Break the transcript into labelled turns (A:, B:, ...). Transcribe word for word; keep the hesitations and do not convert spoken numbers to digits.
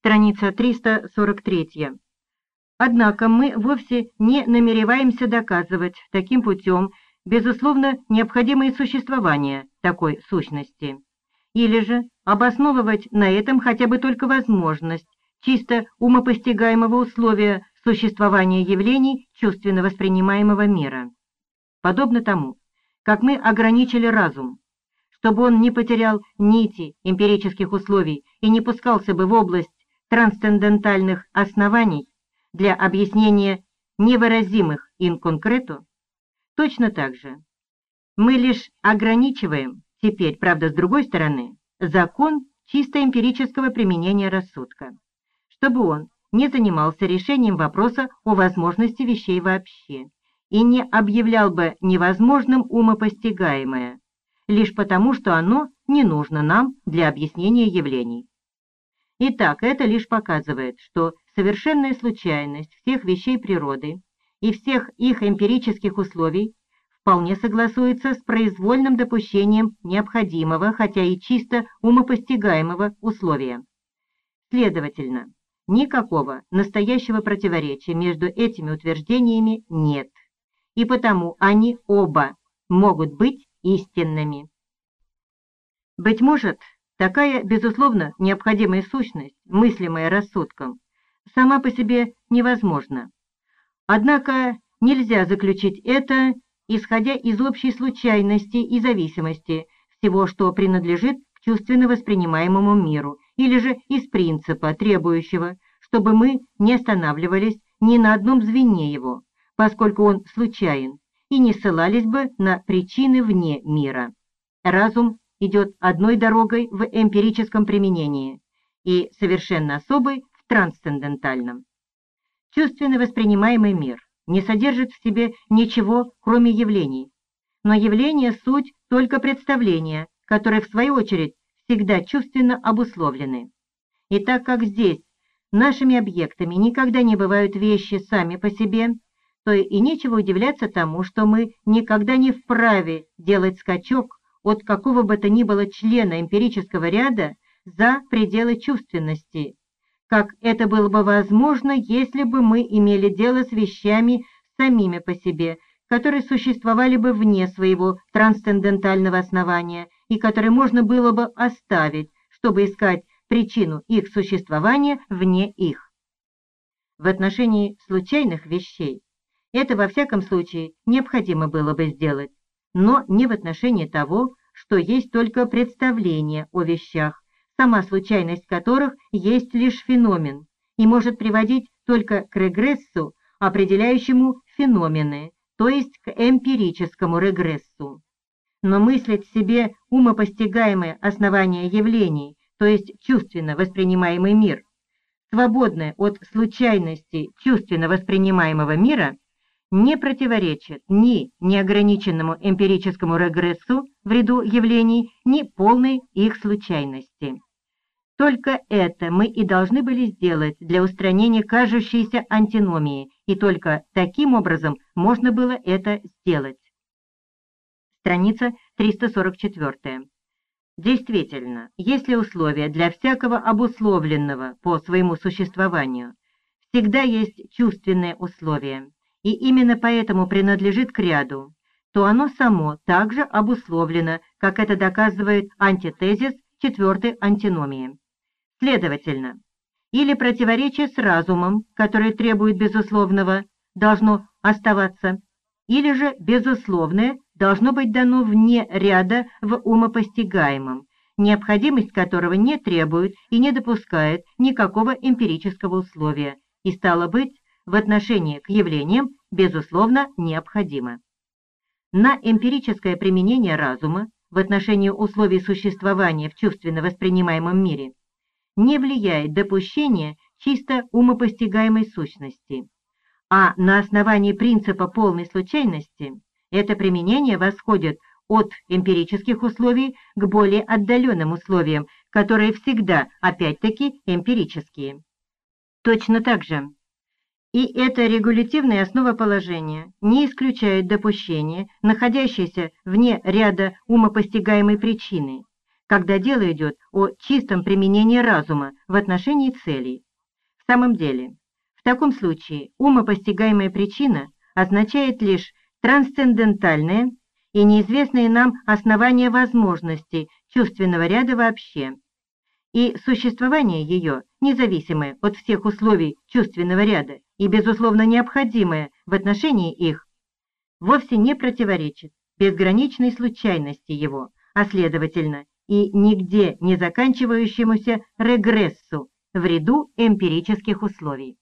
A: Страница триста сорок три. Однако мы вовсе не намереваемся доказывать таким путем безусловно необходимое существование такой сущности, или же обосновывать на этом хотя бы только возможность чисто умопостигаемого условия существования явлений чувственно воспринимаемого мира. Подобно тому, как мы ограничили разум, чтобы он не потерял нити эмпирических условий и не пускался бы в область трансцендентальных оснований для объяснения невыразимых in concreto, точно так же мы лишь ограничиваем теперь, правда, с другой стороны, закон чисто эмпирического применения рассудка, чтобы он не занимался решением вопроса о возможности вещей вообще и не объявлял бы невозможным умопостигаемое, лишь потому, что оно не нужно нам для объяснения явлений. Итак, это лишь показывает, что совершенная случайность всех вещей природы и всех их эмпирических условий вполне согласуется с произвольным допущением необходимого, хотя и чисто умопостигаемого условия. Следовательно, никакого настоящего противоречия между этими утверждениями нет, и потому они оба могут быть истинными. Быть может, такая, безусловно, необходимая сущность, мыслимая рассудком, сама по себе невозможна. Однако нельзя заключить это, исходя из общей случайности и зависимости всего, что принадлежит к чувственно воспринимаемому миру, или же из принципа, требующего, чтобы мы не останавливались ни на одном звене его, поскольку он случайен, и не ссылались бы на причины вне мира. Разум идет одной дорогой в эмпирическом применении и совершенно особой в трансцендентальном. Чувственно воспринимаемый мир не содержит в себе ничего, кроме явлений, но явления — суть только представления, которые, в свою очередь, всегда чувственно обусловлены. И так как здесь нашими объектами никогда не бывают вещи сами по себе, то и нечего удивляться тому, что мы никогда не вправе делать скачок от какого бы то ни было члена эмпирического ряда за пределы чувственности, как это было бы возможно, если бы мы имели дело с вещами самими по себе, которые существовали бы вне своего трансцендентального основания и которые можно было бы оставить, чтобы искать причину их существования вне их. В отношении случайных вещей это во всяком случае необходимо было бы сделать, но не в отношении того, что есть только представление о вещах, сама случайность которых есть лишь феномен и может приводить только к регрессу, определяющему феномены, то есть к эмпирическому регрессу. Но мыслить в себе умопостигаемое основание явлений, то есть чувственно воспринимаемый мир, свободное от случайности чувственно воспринимаемого мира, не противоречит ни неограниченному эмпирическому регрессу в ряду явлений, ни полной их случайности. Только это мы и должны были сделать для устранения кажущейся антиномии, и только таким образом можно было это сделать. Страница триста сорок четыре. Действительно, если условия для всякого обусловленного по своему существованию всегда есть чувственные условия, и именно поэтому принадлежит к ряду, то оно само также обусловлено, как это доказывает антитезис четвертой антиномии. Следовательно, или противоречие с разумом, который требует безусловного, должно оставаться, или же безусловное должно быть дано вне ряда в умопостигаемом, необходимость которого не требует и не допускает никакого эмпирического условия, и стало быть, в отношении к явлениям, безусловно, необходимо. На эмпирическое применение разума в отношении условий существования в чувственно воспринимаемом мире не влияет допущение чисто умопостигаемой сущности, а на основании принципа полной случайности это применение восходит от эмпирических условий к более отдаленным условиям, которые всегда, опять-таки, эмпирические. Точно так же и это регулятивное основоположение не исключает допущение, находящееся вне ряда умопостигаемой причины, когда дело идет о о чистом применении разума в отношении целей. В самом деле, в таком случае умопостигаемая причина означает лишь трансцендентальное и неизвестные нам основания возможностей чувственного ряда вообще, и существование ее, независимое от всех условий чувственного ряда и, безусловно, необходимое в отношении их, вовсе не противоречит безграничной случайности его, а следовательно, и нигде не заканчивающемуся регрессу в ряду эмпирических условий.